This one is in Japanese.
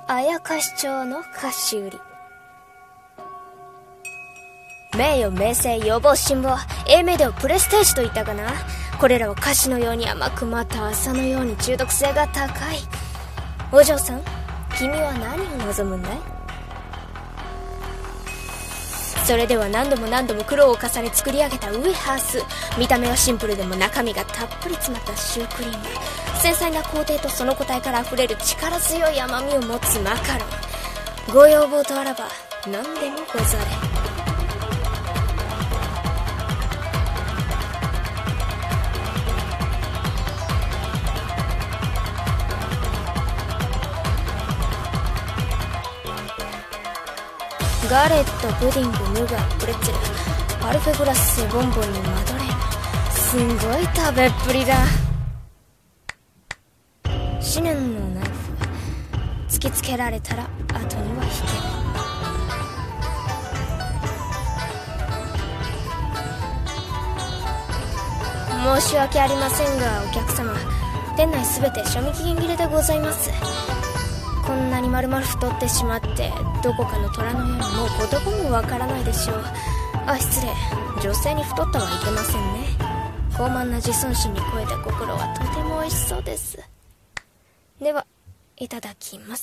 綾菓子町の菓子売り。名誉名声予防辛抱 A メデオプレステージといったかな。これらは菓子のように甘く、また朝のように中毒性が高い。お嬢さん、君は何を望むんだい？それでは何度も何度も苦労を重ね作り上げたウエハース。見た目はシンプルでも中身がたっぷり詰まったシュークリーム。繊細な工程とその個体から溢れる力強い甘みを持つマカロン。ご要望とあらば何でもござれ。ガレット、プディング、ヌガー、プレッツェル、パルフェグラッセ、ボンボンにマドレーヌ。すんごい食べっぷりだ。思念のナイフ、突きつけられたら後には引け。申し訳ありませんがお客様、店内すべて賞味期限切れでございます。こんなに丸々太ってしまってどこかの虎のようにもう言葉もわからないでしょう。あ、失礼、女性に太ったはいけませんね。高慢な自尊心に超えた心はとても美味しそうです。では、いただきます。